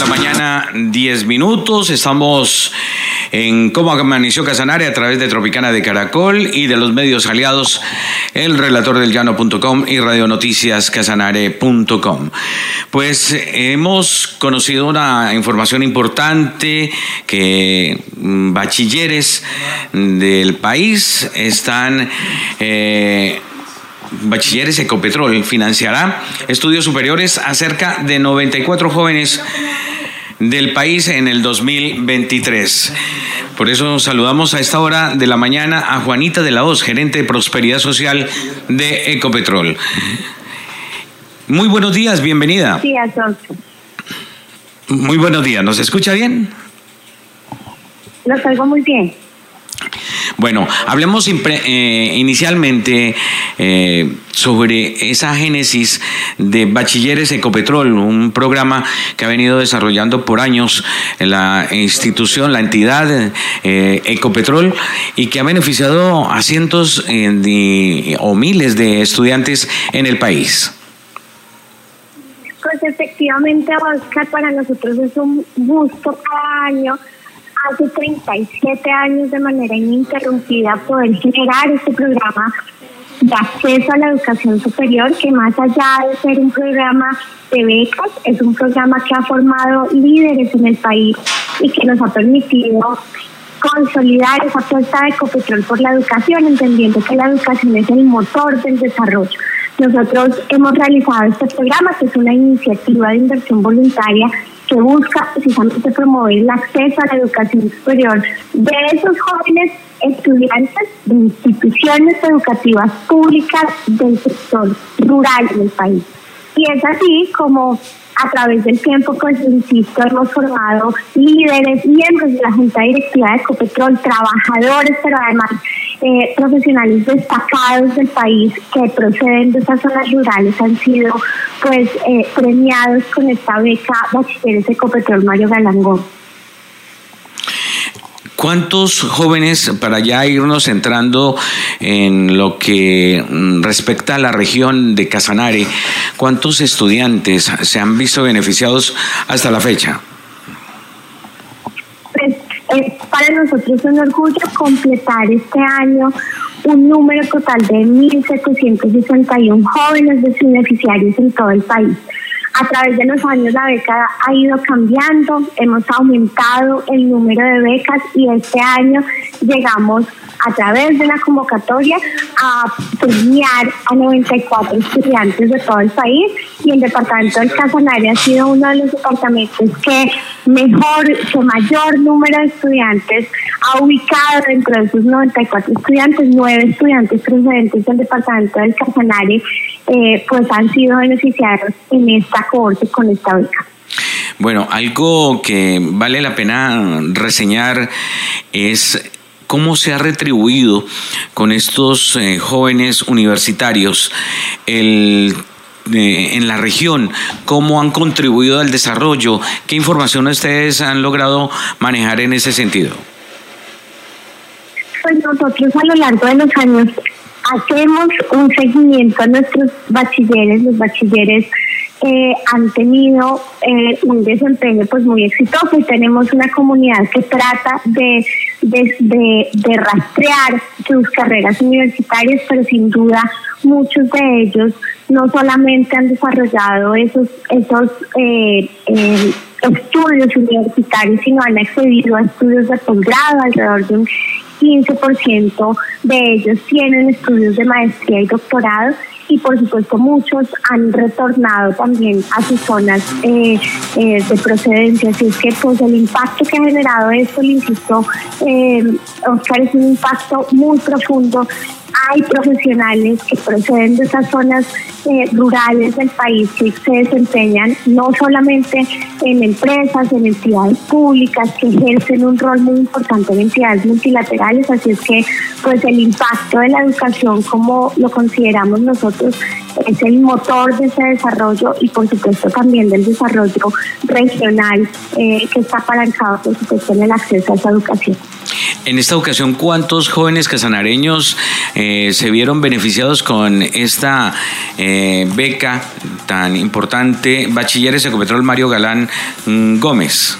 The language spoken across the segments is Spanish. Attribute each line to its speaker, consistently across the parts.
Speaker 1: la mañana, 10 minutos. Estamos en Cómo Amaneció Casanare a través de Tropicana de Caracol y de los medios aliados, el relatordelllano.com y radionoticiascasanare.com. Pues hemos conocido una información importante que bachilleres del país están... Bachilleres Ecopetrol financiará estudios superiores a cerca de 94 jóvenes del país en el 2023. Por eso saludamos a esta hora de la mañana a Juanita de la Hoz, gerente de Prosperidad Social de Ecopetrol. Muy buenos días, bienvenida.
Speaker 2: Sí, Alfonso.
Speaker 1: Muy buenos días, ¿nos escucha bien?
Speaker 2: Los oigo muy bien.
Speaker 1: Bueno, hablemos inicialmente sobre esa génesis de Bachilleres Ecopetrol, un programa que ha venido desarrollando por años la institución, la entidad Ecopetrol, y que ha beneficiado a cientos o miles de estudiantes en el país.
Speaker 2: Pues efectivamente, Oscar, para nosotros es un gusto cada año. Hace 37 años de manera ininterrumpida poder generar este programa de acceso a la educación superior, que más allá de ser un programa de becas, es un programa que ha formado líderes en el país y que nos ha permitido consolidar esa apuesta de Ecopetrol por la educación, entendiendo que la educación es el motor del desarrollo. Nosotros hemos realizado este programa, que es una iniciativa de inversión voluntaria que busca precisamente promover el acceso a la educación superior de esos jóvenes estudiantes de instituciones educativas públicas del sector rural en el país. Y es así como a través del tiempo, pues insisto, hemos formado líderes, miembros de la Junta Directiva de Ecopetrol, trabajadores, pero además profesionales destacados del país que proceden de esas zonas rurales han sido pues premiados con esta beca Bachilleres Ecopetrol Mario Galangón.
Speaker 1: ¿Cuántos jóvenes, para ya irnos entrando en lo que respecta a la región de Casanare, cuántos estudiantes se han visto beneficiados hasta la fecha?
Speaker 2: Pues para nosotros es un orgullo completar este año un número total de 1.761 jóvenes beneficiarios en todo el país. A través de los años la beca ha ido cambiando, hemos aumentado el número de becas y este año llegamos a través de la convocatoria a premiar a 94 estudiantes de todo el país, y el departamento del Casanare ha sido uno de los departamentos que mayor número de estudiantes ha ubicado dentro de esos 94 estudiantes. 9 estudiantes procedentes del departamento del Casanare pues han sido beneficiados en esta cohorte con esta beca.
Speaker 1: Bueno, algo que vale la pena reseñar es cómo se ha retribuido con estos jóvenes universitarios en la región, cómo han contribuido al desarrollo, qué información ustedes han logrado manejar en ese sentido.
Speaker 2: Pues nosotros a lo largo de los años hacemos un seguimiento a nuestros bachilleres. Los bachilleres han tenido un desempeño pues muy exitoso, y tenemos una comunidad que trata de rastrear sus carreras universitarias, pero sin duda muchos de ellos no solamente han desarrollado esos estudios universitarios, sino han accedido a estudios de posgrado. Alrededor de un 15% de ellos tienen estudios de maestría y doctorado, y por supuesto muchos han retornado también a sus zonas de procedencia. Así es que pues el impacto que ha generado esto, le insisto, Oscar, es un impacto muy profundo. Hay profesionales que proceden de esas zonas rurales del país que se desempeñan no solamente en empresas, en entidades públicas, que ejercen un rol muy importante en entidades multilaterales. Así es que pues el impacto de la educación, como lo consideramos nosotros, es el motor de ese desarrollo, y por supuesto también del desarrollo regional que está apalancado por supuesto en el acceso a esa educación.
Speaker 1: En esta ocasión, ¿cuántos jóvenes casanareños se vieron beneficiados con esta beca tan importante, Bachilleres Ecopetrol Mario Galán Gómez?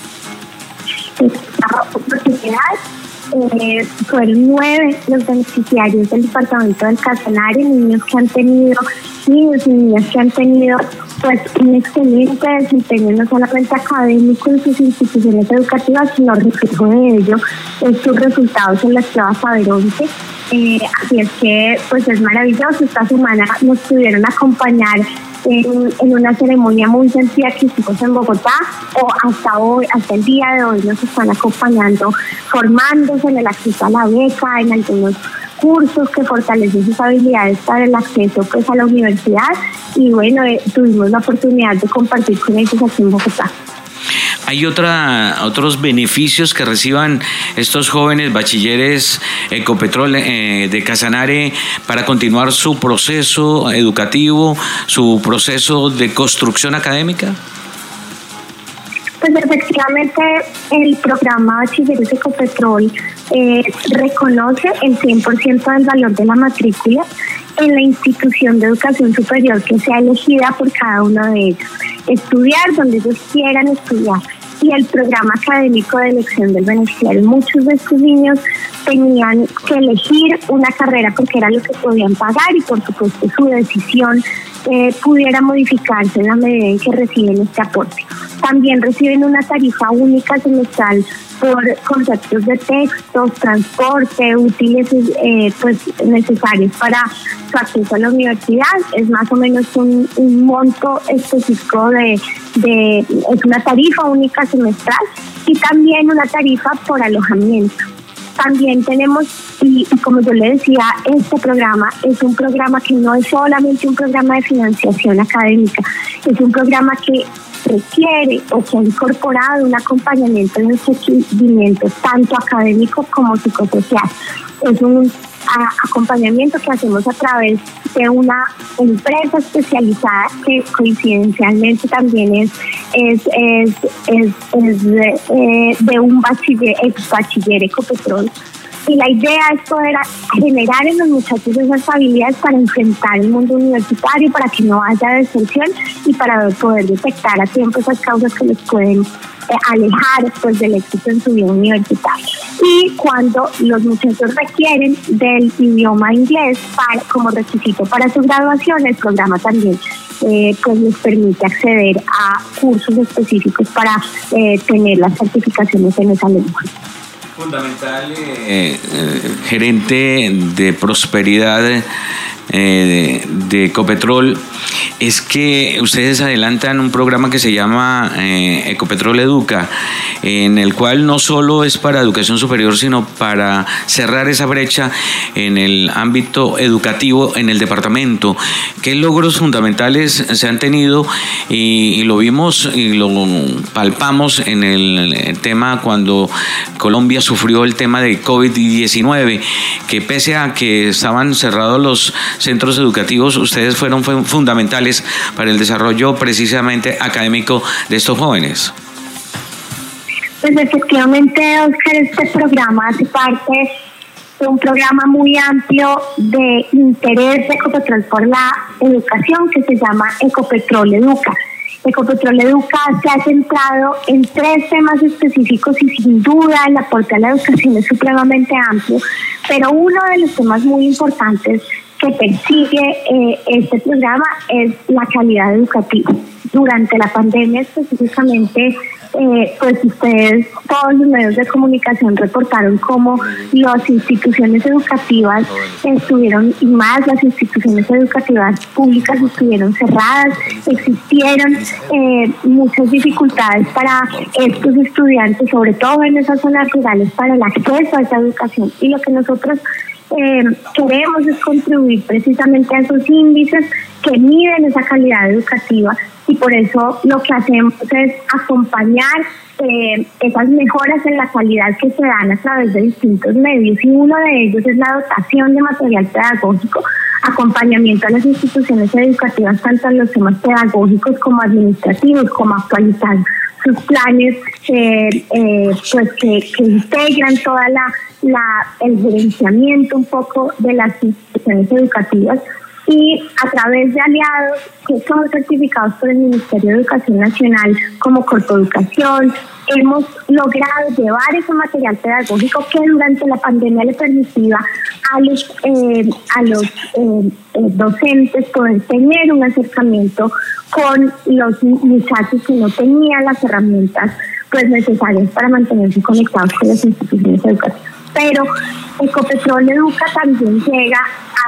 Speaker 2: Fueron 9 los beneficiarios del departamento del Casanare, niños y niñas que han tenido pues un excelente desempeño no solamente académico en sus instituciones educativas, sino reflejo de ello en sus resultados en las pruebas Saber 11. Así es que pues es maravilloso. Esta semana nos pudieron acompañar en una ceremonia muy sentida que hicimos en Bogotá, o hasta el día de hoy nos están acompañando, formándose en el acceso a la beca, en algunos cursos que fortalecen sus habilidades para el acceso pues a la universidad, y bueno, tuvimos la oportunidad de compartir con ellos aquí en Bogotá.
Speaker 1: ¿Hay otros beneficios que reciban estos jóvenes bachilleres Ecopetrol de Casanare para continuar su proceso educativo, su proceso de construcción académica?
Speaker 2: Pues efectivamente el programa Bachilleres Ecopetrol reconoce el 100% del valor de la matrícula en la institución de educación superior que sea elegida por cada uno de ellos. Estudiar donde ellos quieran estudiar. Y el programa académico de elección del beneficiario, muchos de estos niños tenían que elegir una carrera porque era lo que podían pagar, y por supuesto su decisión pudiera modificarse en la medida en que reciben este aporte. También reciben una tarifa única semestral por conceptos de textos, transporte, útiles pues necesarios para su acceso a la universidad. Es más o menos un monto específico es una tarifa única semestral, y también una tarifa por alojamiento. También tenemos, y como yo le decía, este programa es un programa que no es solamente un programa de financiación académica, es un programa que requiere o que ha incorporado un acompañamiento en el seguimiento tanto académico como psicosocial. Es un acompañamiento que hacemos a través de una empresa especializada que coincidencialmente también es de un bachiller Ecopetrol. Y la idea es poder generar en los muchachos esas habilidades para enfrentar el mundo universitario, para que no haya deserción y para poder detectar a tiempo esas causas que les pueden alejar pues del éxito en su vida universitaria. Y cuando los muchachos requieren del idioma inglés como requisito para su graduación, el programa también pues les permite acceder a cursos específicos para tener las certificaciones en esa lengua.
Speaker 1: Fundamental, gerente de prosperidad de Ecopetrol, es que ustedes adelantan un programa que se llama Ecopetrol Educa, en el cual no solo es para educación superior, sino para cerrar esa brecha en el ámbito educativo en el departamento. ¿Qué logros fundamentales se han tenido? Y lo vimos y lo palpamos en el tema cuando Colombia sufrió el tema de COVID-19, que pese a que estaban cerrados los centros educativos, ustedes fueron fundamentales para el desarrollo precisamente académico de estos jóvenes.
Speaker 2: Pues efectivamente, Oscar, este programa hace parte de un programa muy amplio de interés de Ecopetrol por la educación que se llama Ecopetrol Educa. Ecopetrol Educa se ha centrado en 3 temas específicos, y sin duda el aporte a la educación es supremamente amplio, pero uno de los temas muy importantes que persigue este programa es la calidad educativa. Durante la pandemia específicamente, pues ustedes, todos los medios de comunicación reportaron cómo las instituciones educativas estuvieron, y más las instituciones educativas públicas estuvieron cerradas, existieron muchas dificultades para estos estudiantes, sobre todo en esas zonas rurales, para el acceso a esa educación. Y lo que nosotros queremos es contribuir precisamente a esos índices que miden esa calidad educativa, y por eso lo que hacemos es acompañar esas mejoras en la calidad que se dan a través de distintos medios, y uno de ellos es la dotación de material pedagógico acompañamiento a las instituciones educativas, tanto en los temas pedagógicos como administrativos, como actualizar sus planes, pues que integran toda el gerenciamiento un poco de las instituciones educativas, y a través de aliados que son certificados por el Ministerio de Educación Nacional como Corpoeducación, hemos logrado llevar ese material pedagógico que durante la pandemia le permitía a los docentes poder tener un acercamiento con los muchachos que no tenían las herramientas pues necesarias para mantenerse conectados con las instituciones educativas. Pero Ecopetrol Educa también llega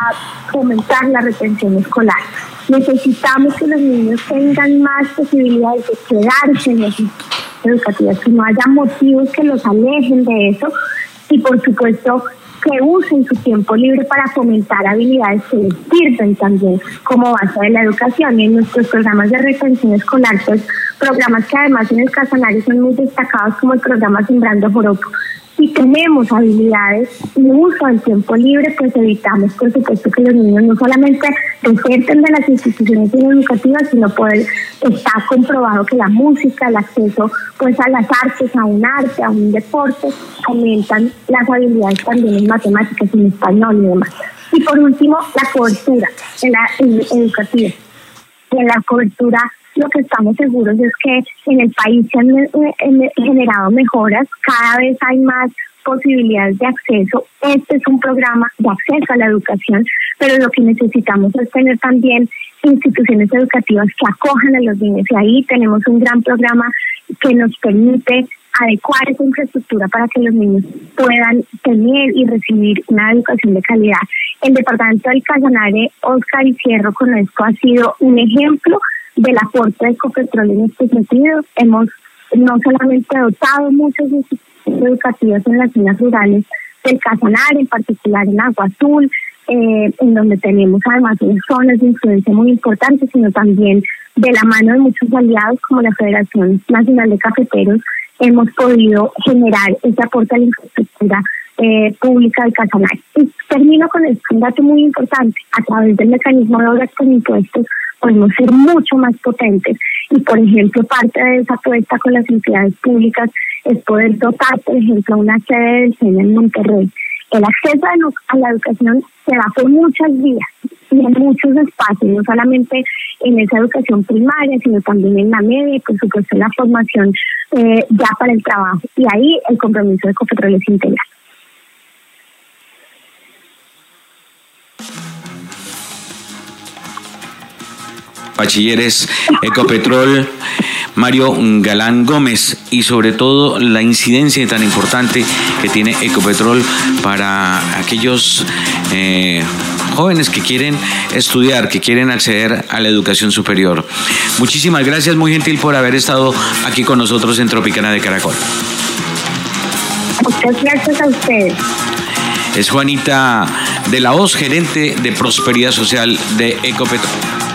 Speaker 2: a fomentar la retención escolar. Necesitamos que los niños tengan más posibilidades de quedarse en las instituciones educativas, que no haya motivos que los alejen de eso, y por supuesto que usen su tiempo libre para fomentar habilidades que les sirven también como base de la educación. Y en nuestros programas de retención escolar, pues programas que además en el Casanare son muy destacados, como el programa Sembrando Joropo, si tenemos habilidades y uso del tiempo libre, pues evitamos, por supuesto, que los niños no solamente deserten de las instituciones educativas, sino poder, está comprobado que la música, el acceso pues a las artes, a un arte, a un deporte, aumentan las habilidades también en matemáticas, en español y demás. Y por último, la cobertura educativa. En la cobertura, lo que estamos seguros es que en el país se han generado mejoras, cada vez hay más posibilidades de acceso. Este es un programa de acceso a la educación, pero lo que necesitamos es tener también instituciones educativas que acojan a los niños, y ahí tenemos un gran programa que nos permite adecuar esa infraestructura para que los niños puedan tener y recibir una educación de calidad. El departamento del Casanare, Oscar, y cierro con esto, ha sido un ejemplo del aporte de Ecopetrol en este sentido. Hemos no solamente dotado muchas instituciones educativas en las zonas rurales del Casanare, en particular en Agua Azul, en donde tenemos además unas zonas de influencia muy importantes, sino también de la mano de muchos aliados como la Federación Nacional de Cafeteros, hemos podido generar ese aporte a la infraestructura pública del Casanare. Y termino con esto, un dato muy importante: a través del mecanismo de obras con impuestos podemos ser mucho más potentes, y por ejemplo parte de esa apuesta con las entidades públicas es poder dotar, por ejemplo, una sede del SENA en Monterrey. El acceso a la educación se da por muchas vías y en muchos espacios, no solamente en esa educación primaria, sino también en la media y por supuesto en la formación ya para el trabajo. Y ahí el compromiso de Ecopetrol es integral.
Speaker 1: Bachilleres Ecopetrol, Mario Galán Gómez, y sobre todo la incidencia tan importante que tiene Ecopetrol para aquellos jóvenes que quieren estudiar, que quieren acceder a la educación superior. Muchísimas gracias, muy gentil por haber estado aquí con nosotros en Tropicana de Caracol.
Speaker 2: Muchas gracias a ustedes.
Speaker 1: Es Juanita de la Hoz, gerente de Prosperidad Social de Ecopetrol.